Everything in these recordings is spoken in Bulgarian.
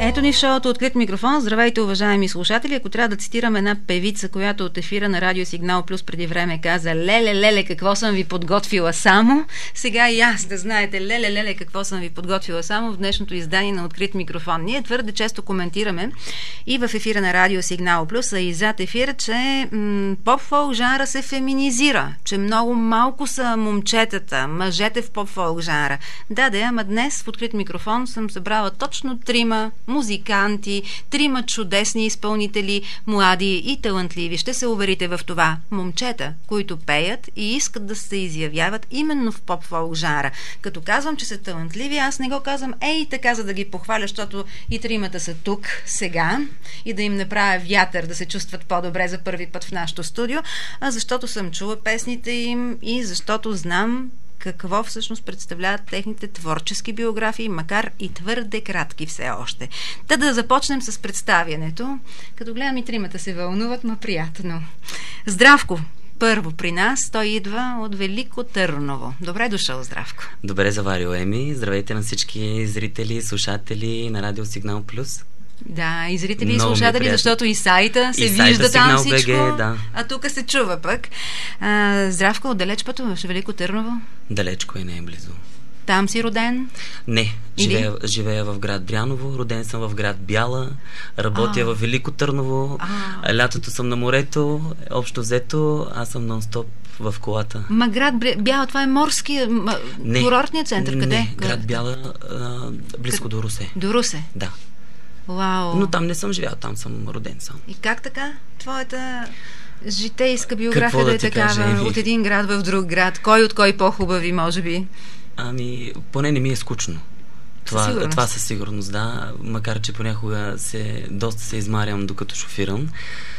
Ето ни шоуто Открит микрофон. Здравейте, уважаеми слушатели. Ако трябва да цитирам една певица, която от ефира на Радио Сигнал Плюс преди време каза: леле, какво съм ви подготвила само. Сега и аз да знаете, леле, какво съм ви подготвила само в днешното издание на Открит микрофон. Ние твърде често коментираме и в ефира на Радио Сигнал Плюс, а и зад ефира, че поп-фолк жанра се феминизира, че много малко са момчетата, мъжете в поп-фолк жанра. Да, ама днес в Открит микрофон съм събрала точно 3 музиканти, 3 чудесни изпълнители, млади и талантливи. Ще се уверите в това. Момчета, които пеят и искат да се изявяват именно в поп-фолк жанра. Като казвам, че са талантливи, аз не го казвам така, за да ги похваля, защото и 3 са тук сега и да им направя вятър, да се чувстват по-добре за първи път в нашото студио, а защото съм чула песните им и защото знам какво всъщност представляват техните творчески биографии, макар и твърде кратки все още. Та да започнем с представянето. Като гледам и 3 се вълнуват, ма приятно. Здравко! Първо при нас, той идва от Велико Търново. Добре дошъл, Здравко. Добре заварил, Еми. Здравейте на всички зрители, слушатели на Радио Сигнал Плюс. Да, и зрители и слушатели, защото и сайта се вижда там всичко, да. А тук се чува пък. Здравко, отдалеч пътуваш в Велико Търново? Далечко и не е близо. Там си роден? Не, живея в град Дряново, роден съм в град Бяла, работя в Велико Търново, лятото съм на морето, общо взето, аз съм нон-стоп в колата. Ма град Бяла, това е морски, курортният център, къде? Не, град Бяла, близко до Русе. До Русе? Да. Вау. Но там не съм живял, там съм роден сам. И как така? Твоята житейска биография да е такава, от един град в друг град? Кой от кой по-хубави, може би? Ами, поне не ми е скучно. Това със сигурност, да. Макар че понякога доста се измарям докато шофирам.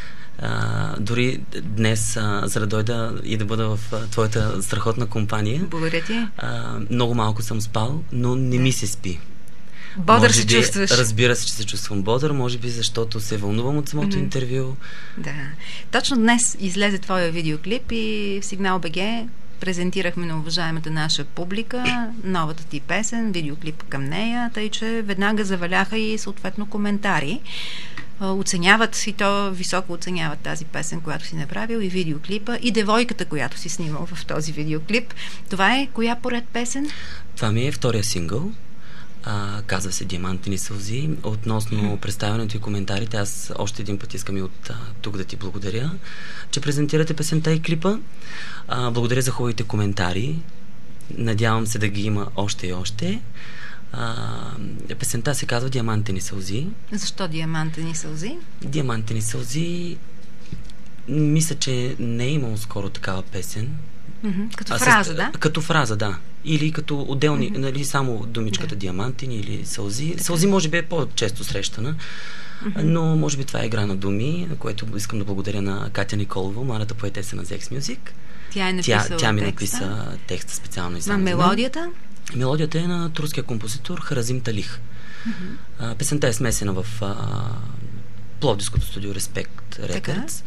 Дори днес, за да дойда и да бъда в твоята страхотна компания. Благодаря ти. Много малко съм спал, но не ми се спи. Бодър се чувстваш. Разбира се, че се чувствам бодър, може би защото се вълнувам от самото интервю. Да. Точно днес излезе твоя видеоклип и в Сигнал БГ презентирахме на уважаемата наша публика новата ти песен, видеоклип към нея, тъй че веднага заваляха и съответно коментари. Оценяват и то високо оценяват тази песен, която си направил, и видеоклипа, и девойката, която си снимал в този видеоклип. Това е коя поред песен? Това ми е втория сингъл. Казва се Диамантени сълзи. Относно представянето и коментарите, аз още един път искам и от тук да ти благодаря, че презентирате песента и клипа. Благодаря за хубавите коментари. Надявам се да ги има още и още. Песента се казва Диамантени сълзи. Защо Диамантени сълзи? Диамантени сълзи, мисля, че не е имало скоро такава песен. Като фраза, да? Като фраза, да. Или като отделни, нали, само думичката диамантини или сълзи. Така. Сълзи може би е по-често срещана, но може би това е игра на думи, на което искам да благодаря на Катя Николова, младата поетеса на Zex Music. Тя ми написа текста специално и само. Мелодията? Мелодията е на турския композитор Харазим Талих. Песента е смесена в пловдивското студио Респект Рекърдс.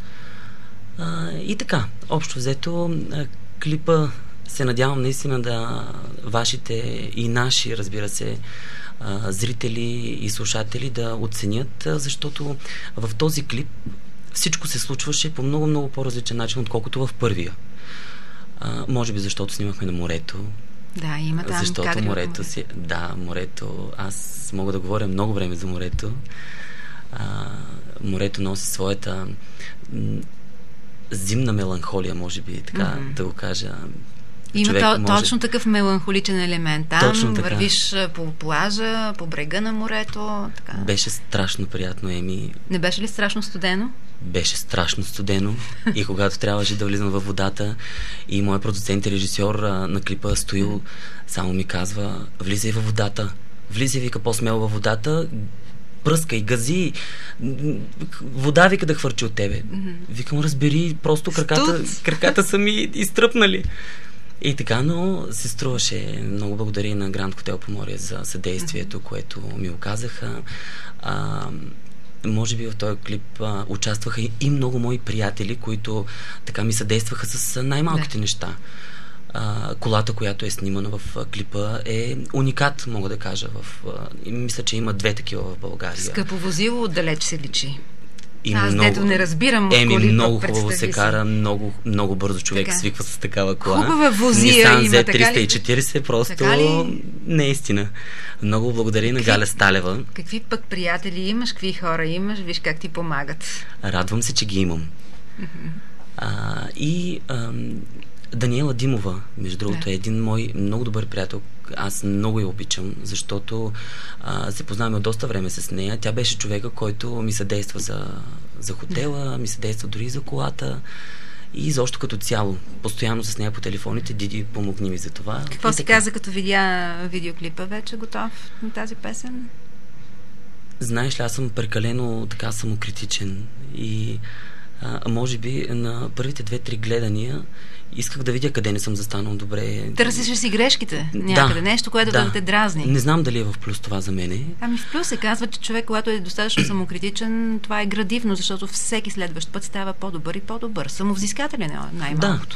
И така, общо взето, клипа се надявам наистина да вашите и наши, разбира се, зрители и слушатели да оценят, защото в този клип всичко се случваше по много по-различен начин, отколкото в първия. Може би защото снимахме на морето. Да, има там. Защото морето си... Да, морето... Аз мога да говоря много време за морето. Морето носи своята зимна меланхолия, може би, така да го кажа. Има точно такъв меланхоличен елемент. Там вървиш по плажа, по брега на морето. Така. Беше страшно приятно, Еми. Не беше ли страшно студено? Беше страшно студено. И когато трябваше да влизам във водата, и моят продуцент и режисьор на клипа Стоил само ми казва: влизай във водата. Влизай, вика, по-смело във водата, пръскай, гази, вода, вика, да хвърчи от тебе. Викам, разбери, просто краката са ми изтръпнали. И така, но се струваше. Много благодаря на Гранд Хотел Поморие за съдействието, което ми оказаха. Може би в този клип участваха и много мои приятели, които така ми съдействаха с най-малките неща. Колата, която е снимана в клипа, е уникат, мога да кажа. Мисля, че има 2 такива в България. Скъпо возило, отдалеч се личи. Аз дето не разбирам от коли, много хубаво се кара, много, много бързо човек така свиква с такава кола. Хубава возия Nissan има, Z340, просто неистина. Много благодаря на Галя Сталева. Какви пък приятели имаш, какви хора имаш, виж как ти помагат. Радвам се, че ги имам. Даниела Димова, между другото, е един мой много добър приятел. Аз много я обичам, защото се познаваме от доста време с нея. Тя беше човека, който ми съдейства за хотела, ми съдейства дори за колата и защо като цяло. Постоянно с нея по телефоните. Диди, помогни ми за това. Какво си каза, като видя видеоклипа вече готов на тази песен? Знаеш ли, аз съм прекалено така самокритичен и може би на първите 2-3 гледания исках да видя къде не съм застанал добре. Търсиш си грешките някъде, нещо, което да те дразни. Не знам дали е в плюс това за мене. В плюс се казва, че човек, когато е достатъчно самокритичен, това е градивно, защото всеки следващ път става по-добър и по-добър. Самовзискателен е най-малкото.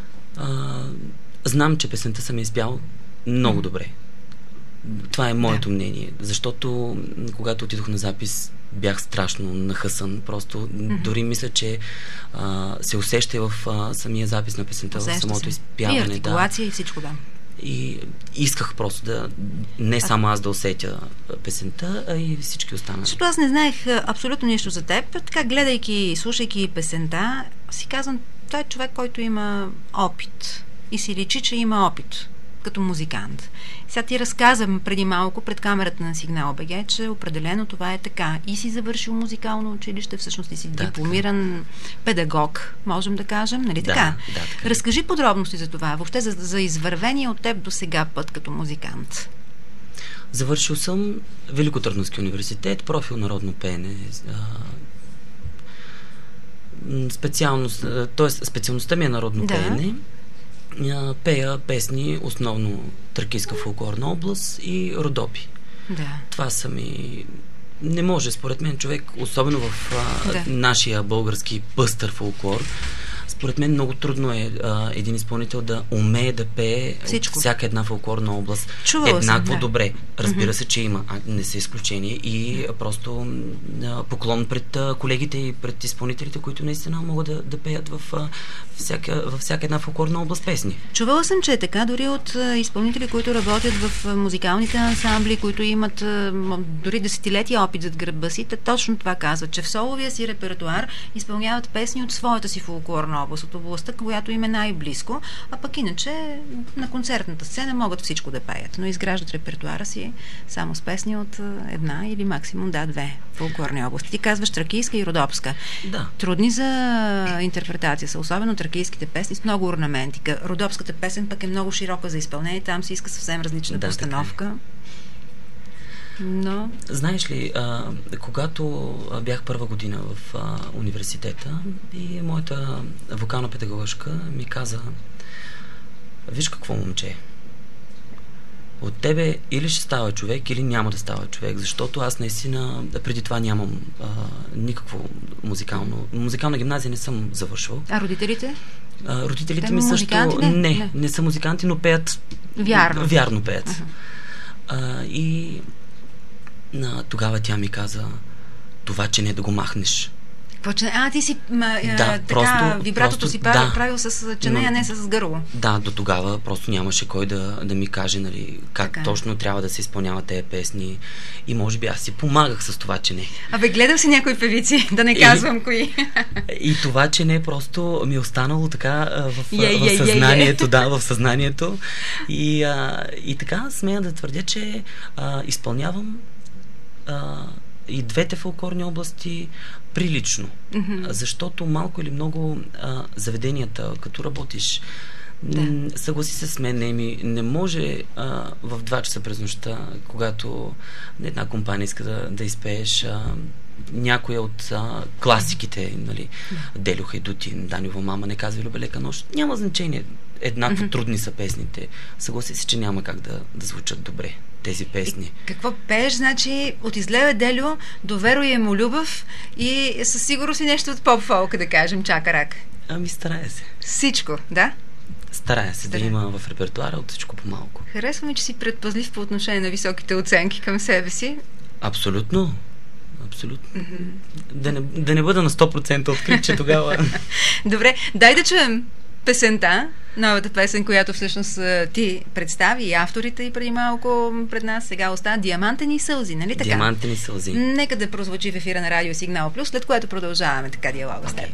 Знам, че песента съм изпял много добре. Това е моето мнение, защото когато отидох на запис, бях страшно нахъсан. Просто дори мисля, че се усеща в самия запис на песента, в самото изпяване. И артикулация и всичко, И исках просто не само аз да усетя песента, а и всички останали. Защото аз не знаех абсолютно нищо за теб. Така, гледайки, слушайки песента, си казвам, той е човек, който има опит. И си личи, че има опит като музикант. Сега ти разказвам преди малко пред камерата на Сигнал БГ, че определено това е така. И си завършил музикално училище, всъщност и си дипломиран педагог, можем да кажем, нали така? Така. Разкажи подробности за това, въобще за извървения от теб до сега път като музикант. Завършил съм Великотърновски университет, профил народно пеене. Специалността ми е народно пеене. Пея песни, основно тракийска фолклорна област и Родопи. Това са ми... Не може, според мен, човек, особено в нашия български пъстър фолклор, според мен много трудно е един изпълнител да умее да пее от всяка една фолклорна област еднакво добре. Разбира се, че има, не са изключения и просто поклон пред колегите и пред изпълнителите, които наистина могат да пеят във всяка една фолклорна област песни. Чувала съм, че е така дори от изпълнители, които работят в музикалните ансамбли, които имат дори десетилетия опит зад гърба си, точно това казват, че в соловия си репертуар изпълняват песни от своята си фолклорна област, от областта, която им е най-близко, а пък иначе на концертната сцена могат всичко да пеят, но изграждат репертуара си само с песни от една или максимум две фолклорни области. Ти казваш тракийска и родопска. Трудни за интерпретация са, особено тракийските песни с много орнаментика. Родопската песен пък е много широка за изпълнение, там се иска съвсем различна постановка. Но... Знаеш ли, когато бях първа година в университета и моята вокална педагогъчка ми каза: виж какво, момче, от тебе или ще става човек, или няма да става човек, защото аз наистина преди това нямам никакво музикална гимназия не съм завършвал. А родителите? Родителите ми също не са музиканти, но пеят вярно пеят. И тогава тя ми каза: това, че не да го махнеш. Ти си вибратото си правил с чене, а не с гърло. До тогава просто нямаше кой да ми каже, нали, как точно трябва да се изпълняват тези песни. И може би аз си помагах с това чене. Гледал си някои певици, да не казвам кои. И това чене просто ми е останало така в съзнанието. В съзнанието. И така смея да твърдя, че изпълнявам и двете фолклорни области прилично. Защото малко или много заведенията, като работиш, съгласи се с мен, не може в 2 часа през нощта, когато една компания иска да изпееш някоя от класиките, нали, Делю Хайдутин, Даниова мама не казва Любелека нощ. Няма значение. Еднакво трудни са песните. Съгласи се, че няма как да звучат добре тези песни. И какво пееш, значи, от Излева Делю до Веро и Емолюбов и със сигурност и нещо от поп-фолка, да кажем, чака рак. Старая се. Всичко, да? Старая се да има в репертуара от всичко по-малко. Харесва ми, че си предпазлив по отношение на високите оценки към себе си. Абсолютно. Да не бъда на 100% открит, че тогава... Добре, дай да чуем песента, новата песен, която всъщност ти представи и авторите и преди малко пред нас. Сега остава Диамантени сълзи, нали така? Диамантени сълзи. Нека да прозвучи в ефира на Радио Сигнал Плюс, след което продължаваме така диалога с теб.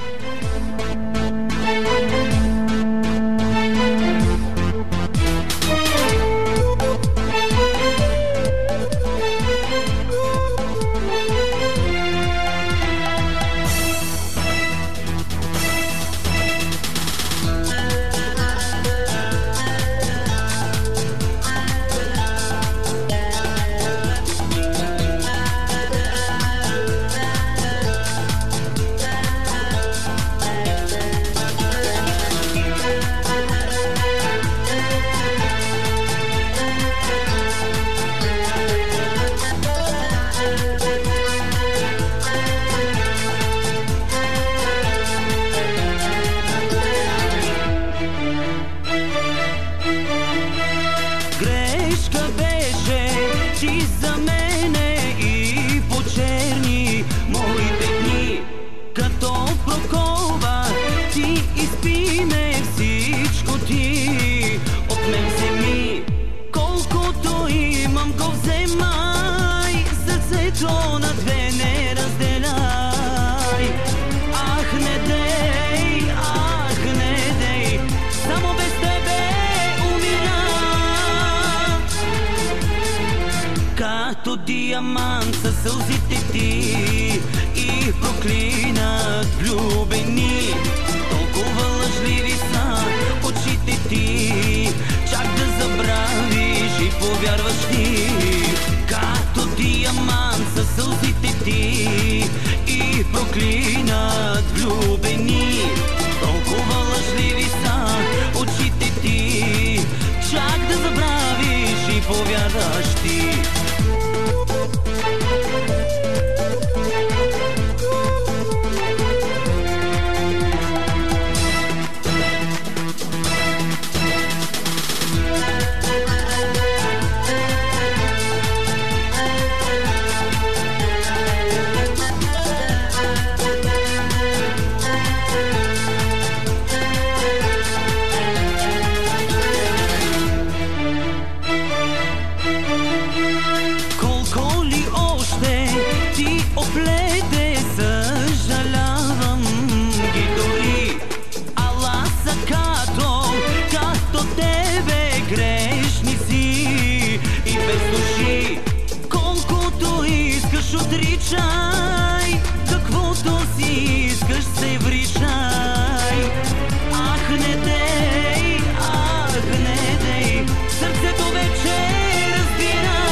Диамант със сълзите ти и проклинат влюбени. Толкова лъжливи са очите ти, чак да забравиш и повярваш ти. Като диамант със сълзите ти и проклинат влюбени. Толкова лъжливи са очите ти, чак да забравиш и повярваш ти. Отричай, каквото си искаш се вричай. Ах, не дей, сърцето вече разбира.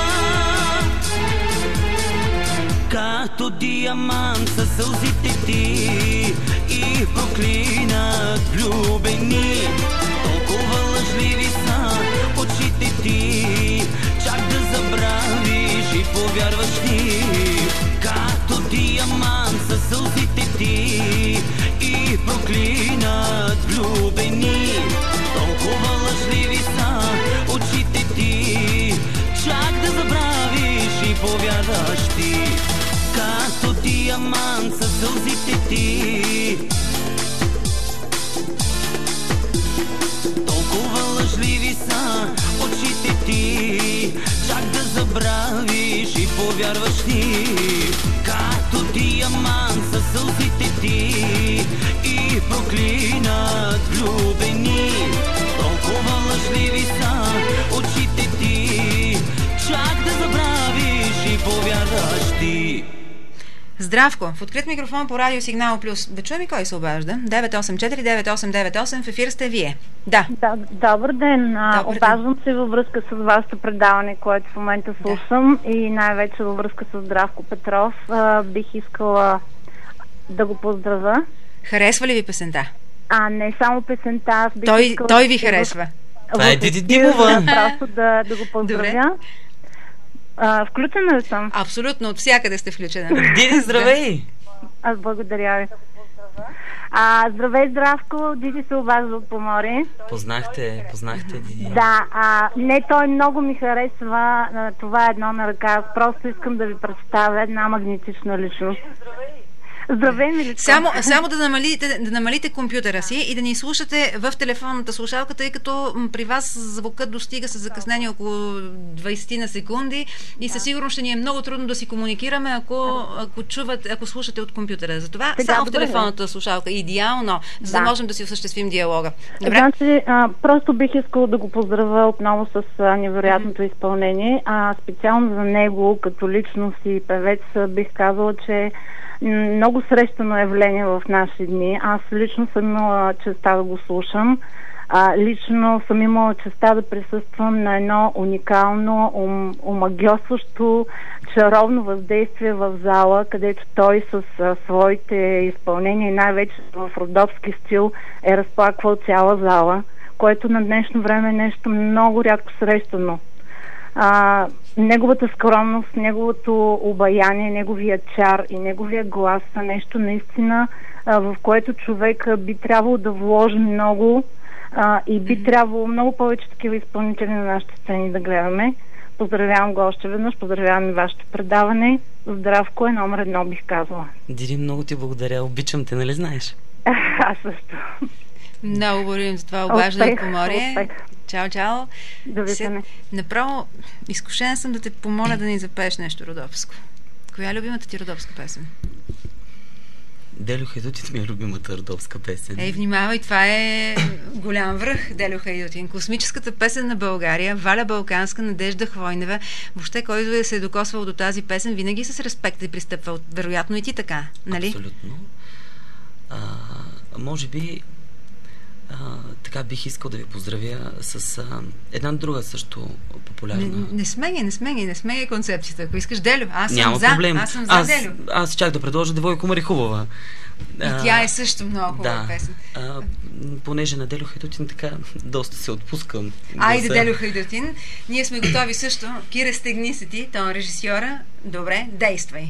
Като диамант със сълзите ти и проклинат влюбени. Толкова лъжливи са очите ти, чак да забравиш и повярваш ти. Като диамант със сълзите ти и проклинат влюбени. Толкова лъжливи са очите ти, чак да забравиш и повярваш ти. Като диамант със сълзите ти, толкова лъжливи са очите ти, чак да забравиш и повярваш ти. Като диамант със сълзите ти и проклинат влюбени. Толкова лъжливи са очите ти, чак да забравиш и повярваш ти. Здравко! В открит микрофон по Радио Сигнал Плюс. Да чуем и кой се обажда? 984-9898. В ефир сте вие. Да. Добър ден. Обаждам се във връзка с вашето предаване, което в момента слушам, и най-вече във връзка с Здравко Петров. Бих искала да го поздравя. Харесва ли ви песента? Не само песента. Аз бих искала... Той ви харесва. Това е Диди Димова. Просто да го поздравя. Добре. Включена ли съм? Абсолютно, от всякъде сте включена. Диди, здравей! Аз благодаря ви. Здравей, Здравко, Диди се обажда от Поморие. Познахте, Диди. Да, не, той много ми харесва. Това е едно на ръка. Аз просто искам да ви представя една магнетична личност. Здравей, Миличко. Само да намалите компютъра си и да ни слушате в телефонната слушалка, тъй като при вас звукът достига с закъснение около 20 на секунди и със сигурност ще ни е много трудно да си комуникираме, ако слушате от компютъра. Затова само в телефонната слушалка. Идеално, за да можем да си осъществим диалога. Добре? Значи, просто бих искала да го поздравя отново с невероятното изпълнение. Специално за него, като личност и певец, бих казала, че много срещано явление в наши дни. Аз лично съм имала честа да го слушам. Лично съм имала честа да присъствам на едно уникално, омагьосващо, чаровно въздействие в зала, където той с своите изпълнения, най-вече в родопски стил, е разплаквал цяла зала, което на днешно време е нещо много рядко срещано. Неговата скромност, неговото обаяние, неговия чар и неговия глас са нещо наистина, в което човек би трябвало да вложи много и би трябвало много повече такива изпълнители на нашите сцени да гледаме. Поздравявам го още веднъж, поздравявам и вашето предаване. Здравко е номер 1, бих казала. Диди, много ти благодаря, обичам те, нали знаеш? Аз също. Много благодарим за това обаждане от Поморие. Чао. Довиждане. Направо изкушена съм да те помоля да ни запееш нещо родопско. Коя е любимата ти родопска песен? Делю Хайдутин ми е любимата родопска песен. Внимавай, това е голям връх, Делю Хайдутин. Космическата песен на България, Валя Балканска, Надежда Хвойнева. Въобще, който се е докосвал до тази песен, винаги с респект е пристъпвал. Вероятно и ти така, нали? Абсолютно. Може би така бих искал да ви поздравя с една друга също популярна. Не сменяй концепцията. Ако искаш, Делю, аз съм Няма за. проблем. Аз съм за Делю. Аз чак да предложа Девойко Марихубова. И тя е също много хубава песен. Понеже на Делю Хайдутин така доста се отпускам. Айде, Делю Хайдутин. Ние сме готови също. Кире, стегни се ти, тон режисьора. Добре, действай.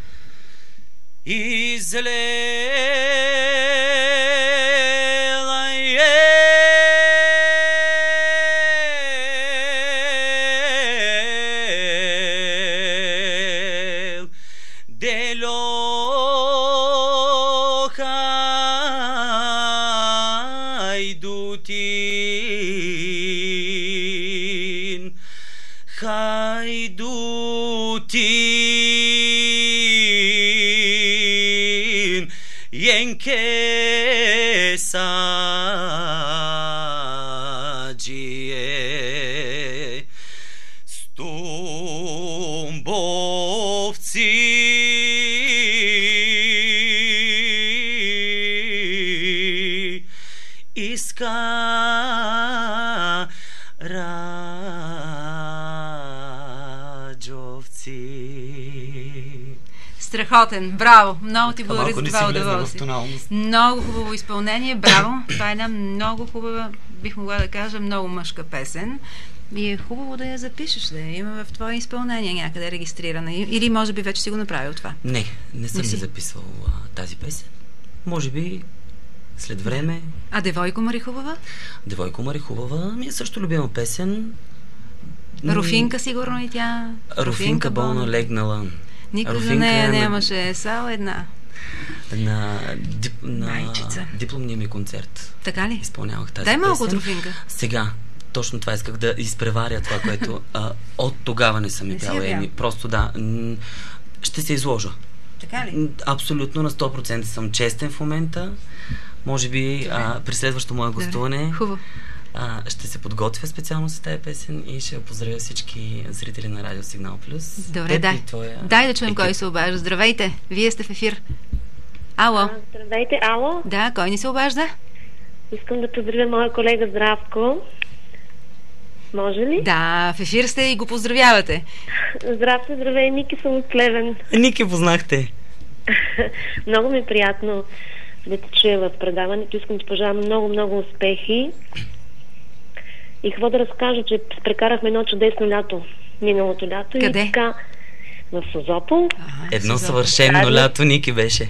Хайдутин, Янке саджие, Стумбовци, Страхотен, браво! Много ти благодаря за това удоволствие. Много хубаво изпълнение, браво! Това е една много хубава, бих могла да кажа, много мъжка песен. И е хубаво да я запишеш, да я има в твое изпълнение някъде регистрирана. Или може би вече си го направил това? Не съм ли записвал тази песен. Може би след време. А Девойко Марихубава? Девойко Марихубава ми е също любима песен. Руфинка сигурно и тя. Руфинка болна легнала. Никой за нея нямаше само една. На майчица. Дипломния ми концерт. Така ли? Изпълнявах тази песен. Дай малко песен. от Руфинка. Сега, точно това исках да изпреваря това, което от тогава не съм пяла. Просто ще се изложа. Така ли? Абсолютно на 100% съм честен в момента. Може би при следващото мое гостуване ще се подготвя специално с тази песен и ще поздравя всички зрители на Радио Сигнал Плюс. Добре, дай да чуем кой се обажда. Здравейте, вие сте в ефир. Ало. Здравейте, ало. Да, кой ни се обажда? Искам да поздравя моя колега Здравко. Може ли? Да, в ефир сте и го поздравявате. Здравей, Ники, съм от Плевен. Ники, познахте. Много ми е приятно да те чуя в предаването. Искам да пожелавам много успехи. И какво да разкажа, че прекарахме едно чудесно лято. Миналото лято. Къде? И така, в Созопол. Едно съвършено лято, Ники, беше.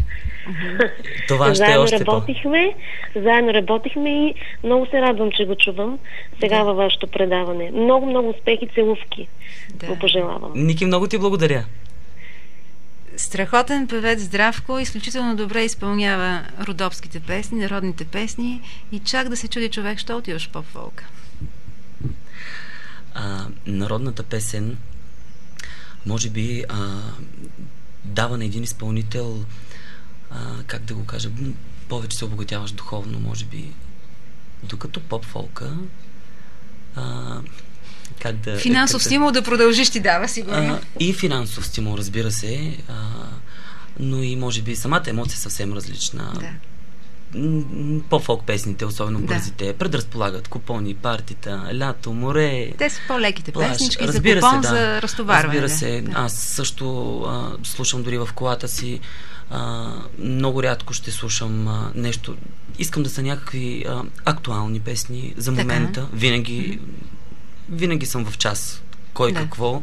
Това ще е още Заедно работихме и много се радвам, че го чувам сега във вашето предаване. Много, много успехи, целувки. Го пожелавам. Ники, много ти благодаря. Страхотен певец Здравко, изключително добре изпълнява родопските песни, народните песни и чак да се чуди човек, що отиваш поп-фолка. Народната песен може би дава на един изпълнител, как да го кажа, повече се обогатяваш духовно, може би, докато поп-фолка финансов стимул да продължиш ти дава, сигурно. И финансов стимул, разбира се, но и може би самата емоция е съвсем различна. Да. По-фолк песните, особено бързите, предразполагат купони, партита, лято, море. Те са по-леките песнички за купон, за разтоварване. Разбира се, да. Аз също слушам дори в колата си. Много рядко ще слушам нещо. Искам да са някакви актуални песни за момента. Винаги съм в час. Кой какво.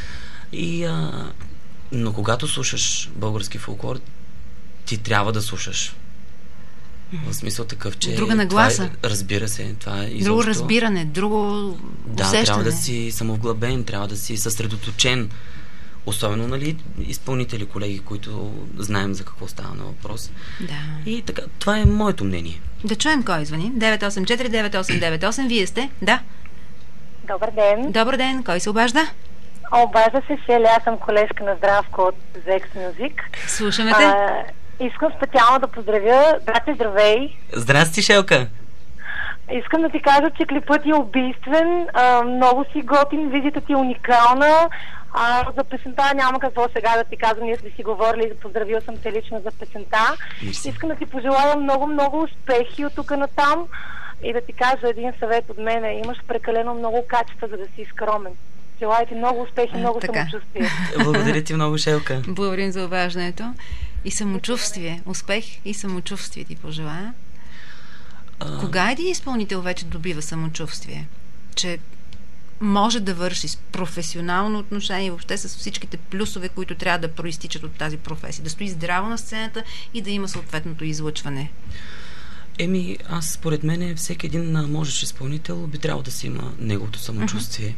Но когато слушаш български фолклор, ти трябва да слушаш. В смисъл такъв, че... Друга нагласа. Разбира се, това е изобщо... Друго разбиране, друго усещане. Трябва да си самовглъбен, трябва да си съсредоточен. Особено, нали, изпълнители, колеги, които знаем за какво става на въпрос. Да. И така, това е моето мнение. Да чуем кой звъни. 984-9898. Вие сте? Да. Добър ден. Добър ден. Кой се обажда? Обажда се Шели. Аз съм колежка на Здравко от Zex Music. Слушаме те. Искам специално да поздравя. Брате, здравей! Здрасти, Шелка! Искам да ти кажа, че клипът е убийствен, много си готин, визията ти е уникална. За песента няма какво сега да ти казвам, ние сме си говорили, поздравил съм те лично за песента. Искам да ти пожелая много успехи от тук натам и да ти кажа един съвет от мене. Имаш прекалено много качества, за да си скромен. Желая ти много успехи, много самочувствие. Благодаря ти много, Шелка. Благодарим за обаждането. И самочувствие. Успех и самочувствие ти пожелая. Кога един изпълнител вече добива самочувствие? Че може да върши с професионално отношение, въобще с всичките плюсове, които трябва да проистичат от тази професия. Да стои здраво на сцената и да има съответното излъчване. Аз според мен всеки един можещ изпълнител би трябвало да си има неговото самочувствие.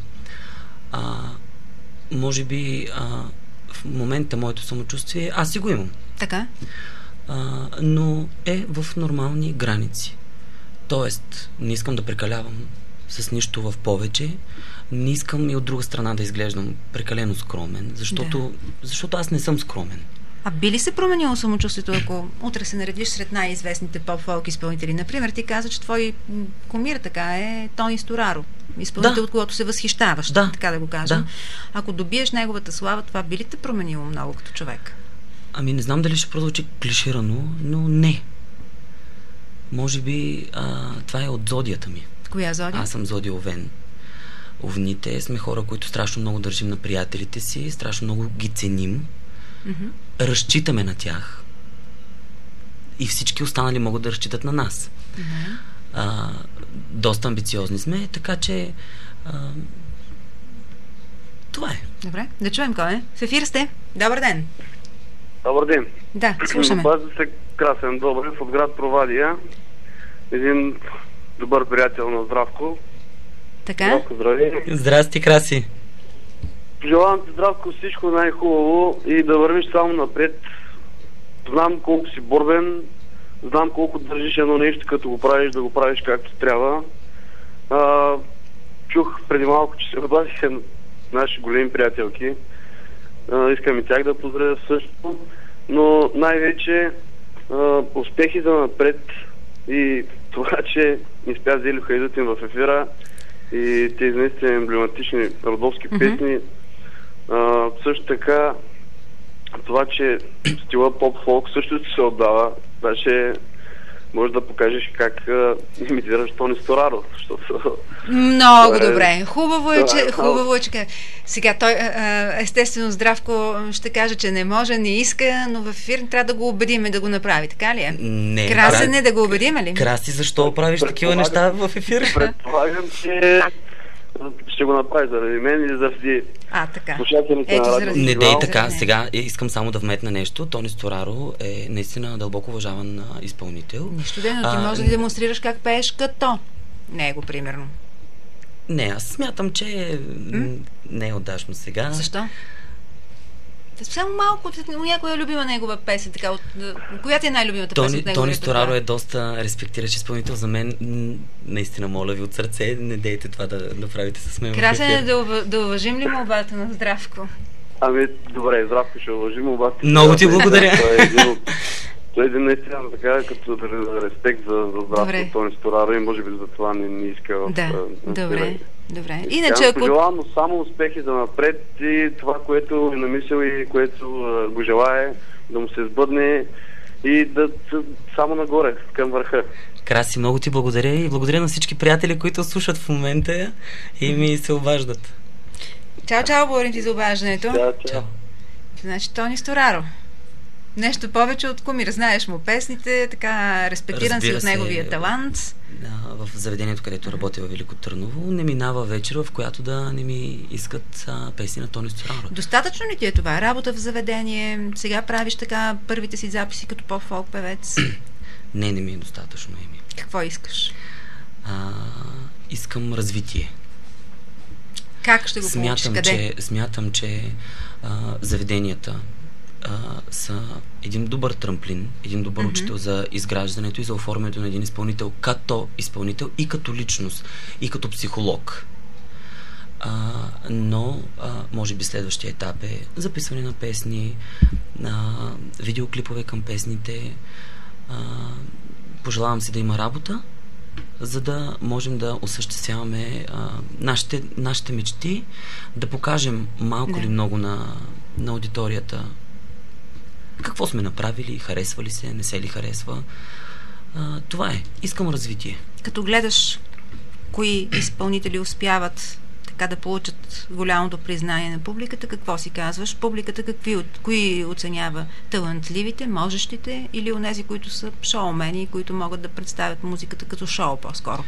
Може би в момента моето самочувствие аз си го имам. Така? Но е в нормални граници. Тоест, не искам да прекалявам с нищо в повече, не искам и от друга страна да изглеждам прекалено скромен, защото аз не съм скромен. А би ли се променило самочувствието, ако утре се наредиш сред най-известните поп-фолк изпълнители? Например, ти каза, че твой кумир така е Тони Стораро, изпълнител, от когото се възхищаваш, така да го кажем. Да. Ако добиеш неговата слава, това би ли те променило много като човек? Не знам дали ще прозвучи клиширано, но не. Може би това е от зодията ми. Коя зодия? Аз съм зодия Овен. Овните сме хора, които страшно много държим на приятелите си, страшно много ги ценим. Разчитаме на тях и всички останали могат да разчитат на нас. Доста амбициозни сме, така че това е. Добре, да чуем кой е. В ефир сте. Добър ден. Добър ден. Да, слушаме. Обажда се Красен Добрев от град Провадия. Един добър приятел на Здравко. Така? Здравко, здравей. Здрасти, Краси. Желавам ти, Здравко, всичко най-хубаво и да вървиш само напред. Знам колко си борбен, знам колко държиш едно нещо, като го правиш, да го правиш както трябва. Чух преди малко, че се обадиха наши големи приятелки. Искам и тях да поздравя също, но най-вече успехи за напред и това, че не спя Зелю Хайдутин в ефира и тези наистина емблематични родовски песни. Също така това, че стила поп-фолк също се отдава. Даже може да покажеш как имитираш Тони Стораро. Много добре. Хубаво е, че сега той естествено Здравко ще каже, че не може, не иска, но в ефир трябва да го убедиме да го направи, така ли е? Не. Красене да го убедим ли? Краси, защо правиш такива неща в ефир? Предполагам, че ще го направи заради мен или заради така. слушателите на радио. Не дей така. Сега искам само да вметна нещо. Тони Стораро е наистина дълбоко уважаван изпълнител. Нищо ден, но ти можеш да демонстрираш как пееш като него, примерно. Не, аз смятам, че не е удачно сега. Защо? Само малко от някоя любима негова песен, така, която е най-любимата песен от неговия Тони Стораро е доста респектиращ изпълнител. За мен, наистина, моля ви от сърце, не дейте това да направите с мен. Красен, да уважим ли молбата на Здравко? Добре, Здравко ще уважим молбата. Много ти благодаря. Той е един наистина така, като респект за Здравко, Тони Стораро, и може би за това не иска добре. Иначе, ако... Пожелавам само успехи за напред и това, което е намислил и което го желае, да му се сбъдне и да само нагоре, към върха. Краси, много ти благодаря и благодаря на всички приятели, които слушат в момента и ми се обаждат. Чао, благодарим ти за обаждането. Чао. Значи Тони Стораро. Нещо повече от кумир. Знаеш му песните, така респектиран си от неговия талант. В заведението, където работя във Велико Търново, не минава вечер, в която да не ми искат песни на Тони Стораро. Достатъчно ли ти е това? Работа в заведение? Сега правиш така първите си записи като поп-фолк певец? Не ми е достатъчно, Еми. Какво искаш? Искам развитие. Как ще го получиш? Къде? Смятам, че заведенията са един добър трамплин, един добър учител за изграждането и за оформянето на един изпълнител като изпълнител и като личност, и като психолог. Но може би следващия етап е записване на песни, видеоклипове към песните. Пожелавам си да има работа, за да можем да осъществяваме нашите мечти, да покажем малко или много на аудиторията какво сме направили, харесва ли се, не се ли харесва. Това е. Искам развитие. Като гледаш кои изпълнители успяват така да получат голямото признание на публиката, какво си казваш? Публиката кои оценява? Талантливите, можещите или онези, които са шоумени, които могат да представят музиката като шоу по-скоро?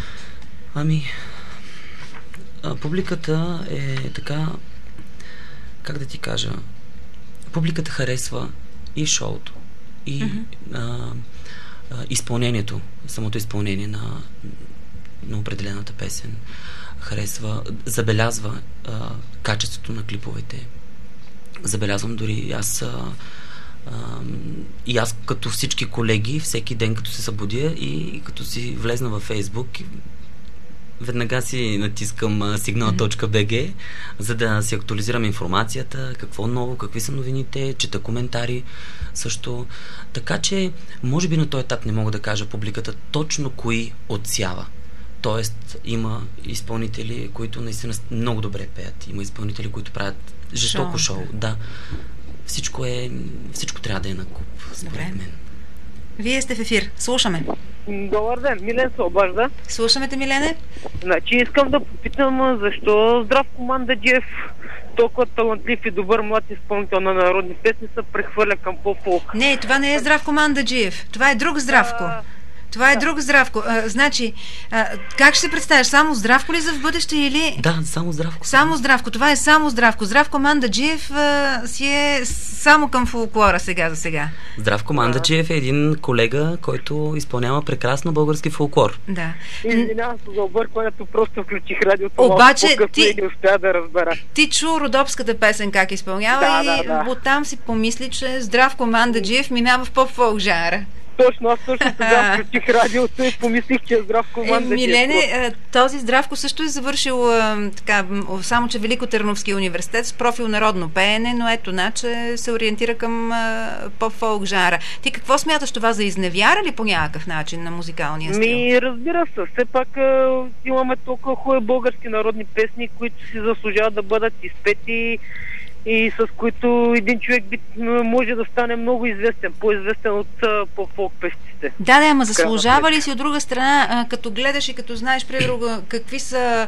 Публиката е така, как да ти кажа, публиката харесва и шоуто, и изпълнението, самото изпълнение на определената песен. Забелязва качеството на клиповете. Забелязвам дори и аз като всички колеги, всеки ден като се събудя и като си влезна във Фейсбук, веднага си натискам signal.bg, за да си актуализирам информацията, какво ново, какви са новините, чета коментари също. Така че, може би на този етап не мога да кажа публиката точно кои отсява. Тоест, има изпълнители, които наистина много добре пеят. Има изпълнители, които правят жестоко шоу. Да. Всичко трябва да е на куп, според мен. Вие сте в ефир. Слушаме. Добър ден, Милен се обажда. Слушаме те, Милене. Значи искам да попитам защо Здравко Мандаджиев, толкова талантлив и добър млад изпълнител на народни песни, се прехвърля към поп-фолк. Не, това не е Здравко Мандаджиев. Това е друг Здравко. Това е друг Здравко. Значи, как ще се представяш? Само Здравко ли за в бъдеще или... Да, само Здравко. Само Здравко. Това е само Здравко. Здравко Мандаджиев си е само към фолклора сега за сега. Здравко Мандаджиев е един колега, който изпълнява прекрасно български фолклор. Да. Извинявам се за объркването, просто включих радиото. Обаче ти не успя да разбера. Ти чу родопската песен как изпълнява и оттам си помисли, че Здравко Мандаджиев минава в поп-фолк жанра. Точно, аз точно тогава включих радиото и помислих, че е Здравко Мандаджиев. Милене, този Здравко също е завършил само че Велико Търновски университет с профил народно пеене, но ето че се ориентира към поп-фолк жанра. Ти какво смяташ това за изневяра ли по някакъв начин на музикалния стил? Разбира се, все пак имаме толкова хубави български народни песни, които си заслужават да бъдат изпети и с които един човек може да стане много известен, по-известен от по-фолк песците. Да, ама заслужава ли си от друга страна, като гледаш и като знаеш, примерно, какви са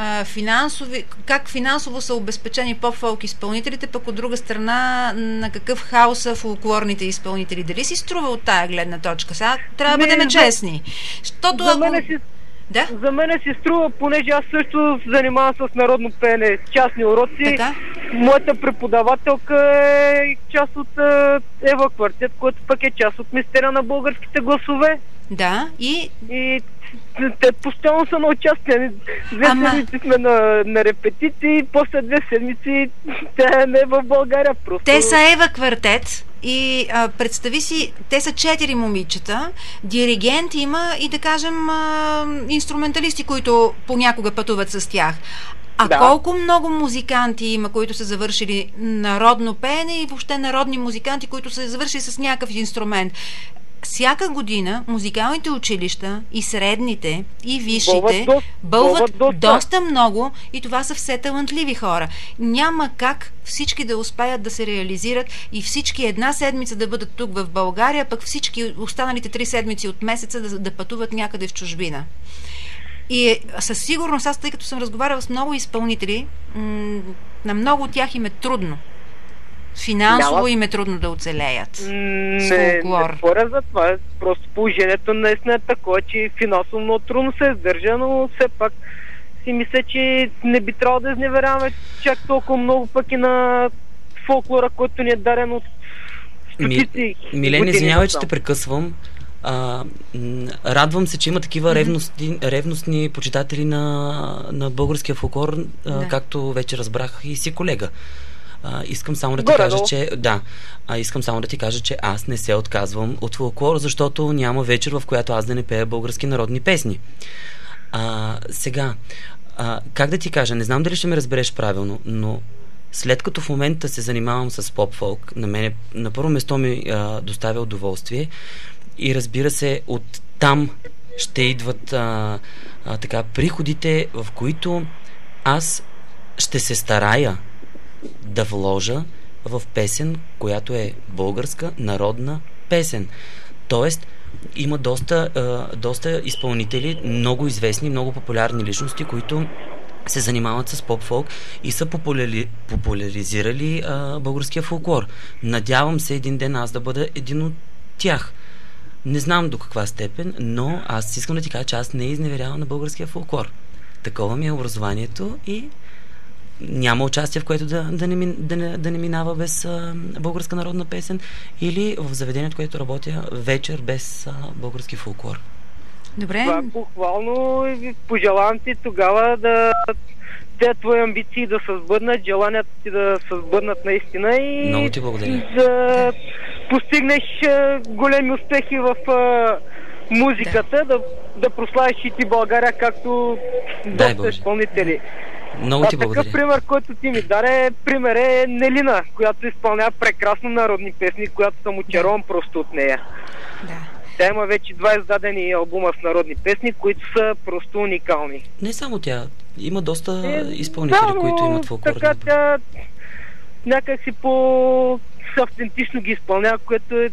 как финансово са обезпечени поп-фолк изпълнителите, пък от друга страна на какъв хаос са фолклорните изпълнители? Дали си струва от тая гледна точка? Сега трябва да бъдем честни. Да? За мен се струва, понеже аз също се занимавам с народно пеене, частни уроци. Така? Моята преподавателка е част от Ева Квартет, който пък е част от мистерия на българските гласове. Да, и те постоянно са на участие. 2 седмици сме на репетиции, после 2 седмици тя не е в България. Просто... те са Ева Квартет и представи си, те са 4 момичета, диригент има и да кажем инструменталисти, които понякога пътуват с тях. Колко много музиканти има, които са завършили народно пеене и въобще народни музиканти, които са завършили с някакъв инструмент. Всяка година музикалните училища и средните, и висшите бълват доста много и това са все талантливи хора. Няма как всички да успеят да се реализират и всички една седмица да бъдат тук в България, пък всички останалите 3 седмици от месеца да пътуват някъде в чужбина. И със сигурност, аз тъй като съм разговаряла с много изпълнители, на много от тях им е трудно. Финансово им е трудно да оцелеят. Не споря за това. Просто положението наистина е такова, че финансово много трудно се издържа, но все пак си мисля, че не би трябвало да изневеряваме чак толкова много пък и на фолклора, който ни е дарен от стотици. Милен, извинявай, че те прекъсвам. Радвам се, че има такива ревностни почитатели на българския фолклор, както вече разбрах и си колега. Искам само да ти кажа, че искам само да ти кажа, че аз не се отказвам от фолклор, защото няма вечер, в която аз да не пея български народни песни. Сега, как да ти кажа, не знам дали ще ме разбереш правилно, но след като в момента се занимавам с поп-фолк, на мене на първо место ми доставя удоволствие и разбира се, от там ще идват така приходите, в които аз ще се старая да вложа в песен, която е българска народна песен. Тоест, има доста изпълнители, много известни, много популярни личности, които се занимават с поп-фолк и са популяризирали българския фолклор. Надявам се един ден аз да бъда един от тях. Не знам до каква степен, но аз искам да ти кажа, че аз не изневерявам на българския фолклор. Такова ми е образованието и няма участие, в което да не минава без българска народна песен или в заведението, което работя вечер без български фолклор. Добре. Това е похвално и пожелавам ти тогава те твои амбиции да се сбъднат, желанията ти да се сбъднат наистина и много ти благодаря. Да постигнеш големи успехи в музиката, да прославиш и ти България, както доста изпълнители. Много ти благодаря. Такъв пример, който ти ми даде, пример е Нелина, която изпълнява прекрасно народни песни, която съм очарован просто от нея. Да. Тя има вече 2 издадени албума с народни песни, които са просто уникални. Не само тя, има доста изпълнители, които имат фолклорни. Така тя някак си по-автентично ги изпълнява, което е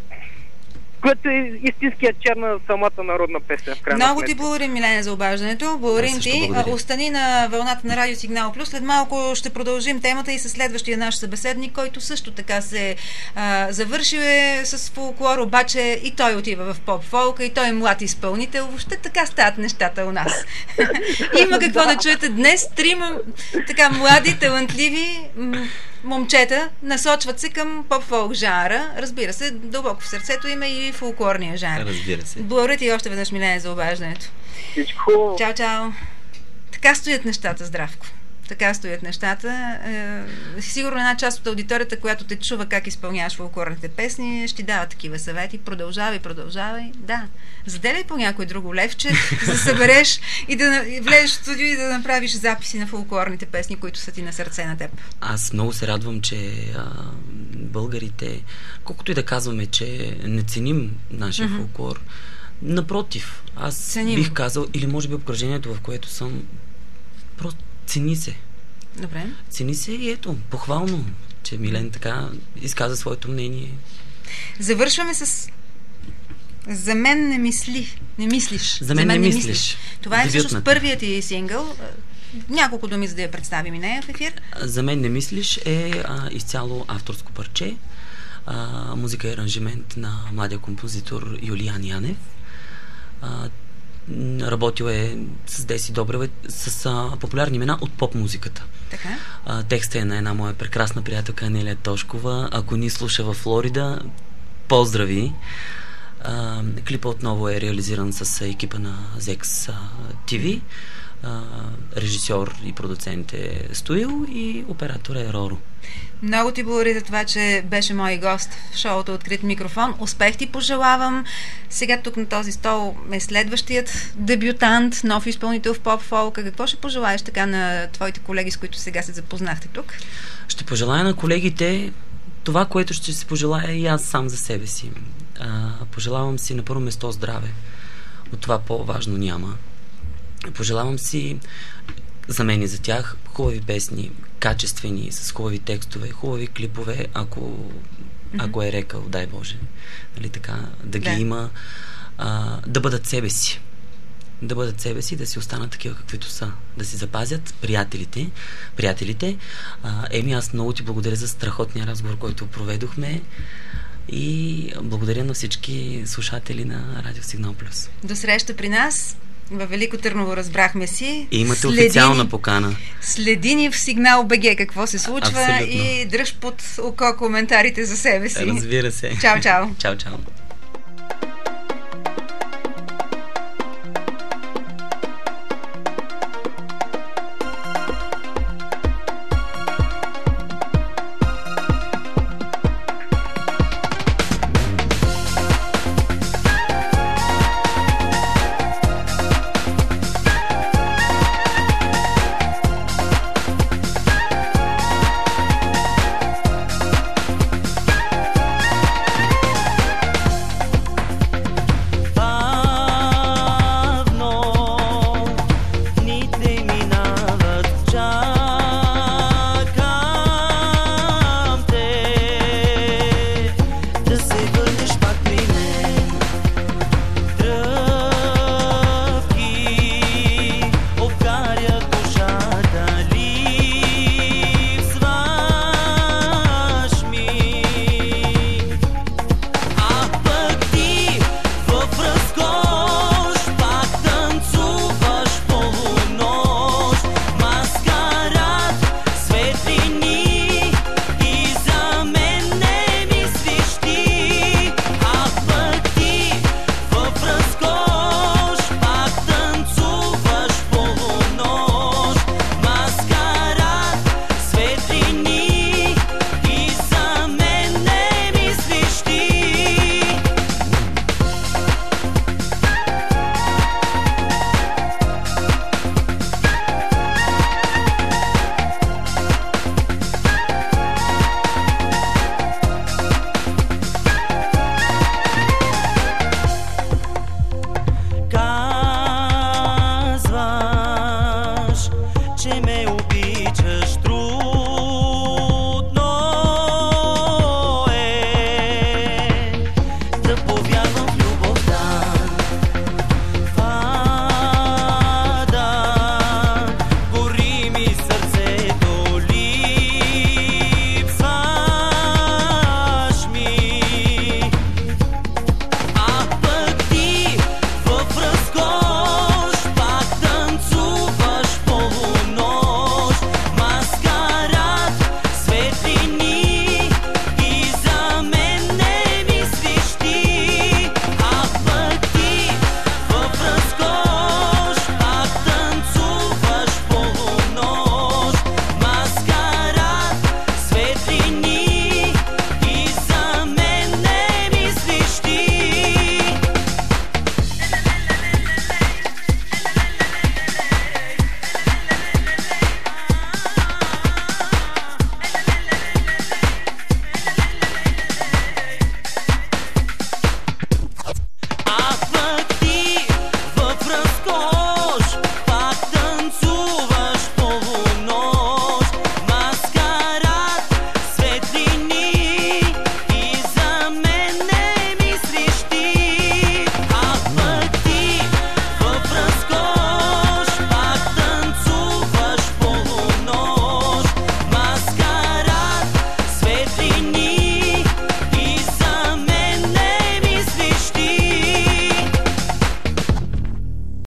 истинският чар на самата народна песен. Много ти благодарим, Милена, за обаждането. Благодарим ти. Остани на вълната на Радио Сигнал Плюс. След малко ще продължим темата и със следващия наш събеседник, който също така се завършил с фолклор, обаче и той отива в поп-фолка, и той е млад изпълнител. Въобще така стават нещата у нас. Има какво да чуете днес. 3 така млади, талантливи момчета насочват се към поп-фолк жанра. Разбира се, дълбоко в сърцето има и фолклорния жанр. Разбира се. Благодаря ти още веднъж, Милена, за обаждането. Всичко. Чао, чао. Така стоят нещата, Здравко. Така стоят нещата. Сигурно една част от аудиторията, която те чува как изпълняваш фолклорните песни, ще ти дава такива съвети. Продължавай. Да. Заделяй по някой друго левче, за да събереш и да влезеш в студио и да направиш записи на фолклорните песни, които са ти на сърце на теб. Аз много се радвам, че българите, колкото и да казваме, че не ценим нашия фолклор, напротив, аз бих казал, или може би обкръжението, в което съм, просто цени се. Добре. Цени се и ето, похвално, че Милен така изказа своето мнение. Завършваме с "За мен не мислиш". За мен не мислиш. Това е всъщност първият ти сингъл. Няколко думи, за да я представим и нея в ефир. "За мен не мислиш" е изцяло авторско парче. Музика и аранжимент на младия композитор Юлиан Янев. Работил е с Деси Добрева, с популярни имена от поп-музиката. Така? Текстът е на една моя прекрасна приятелка Анелия Тошкова. Ако ни слуша във Флорида, поздрави! Клипът отново е реализиран с екипа на Zex TV. Режисьор и продуцент е Стоил и оператор е Роро. Много ти благодаря за това, че беше мой гост в шоуто Открит микрофон. Успех ти пожелавам. Сега тук на този стол е следващият дебютант, нов изпълнител в поп-фолка. Какво ще пожелаеш така на твоите колеги, с които сега се запознахте тук? Ще пожелая на колегите това, което ще се пожелая и аз сам за себе си. Пожелавам си на първо место здраве. От това по-важно няма. Пожелавам си за мен и за тях хубави песни, качествени, с хубави текстове, хубави клипове, ако е рекал, дай Боже, нали така, да ги има, да бъдат себе си. Да бъдат себе си, да си останат такива каквито са. Да си запазят приятелите. Аз много ти благодаря за страхотния разговор, който проведохме и благодаря на всички слушатели на Радио Сигнал Плюс. До среща при нас. Във Велико Търново разбрахме си. И имате официална покана. Следи ни в Сигнал БГ какво се случва. Абсолютно. И дръж под око коментарите за себе си. Разбира се. Чао, чао. Чао, чао.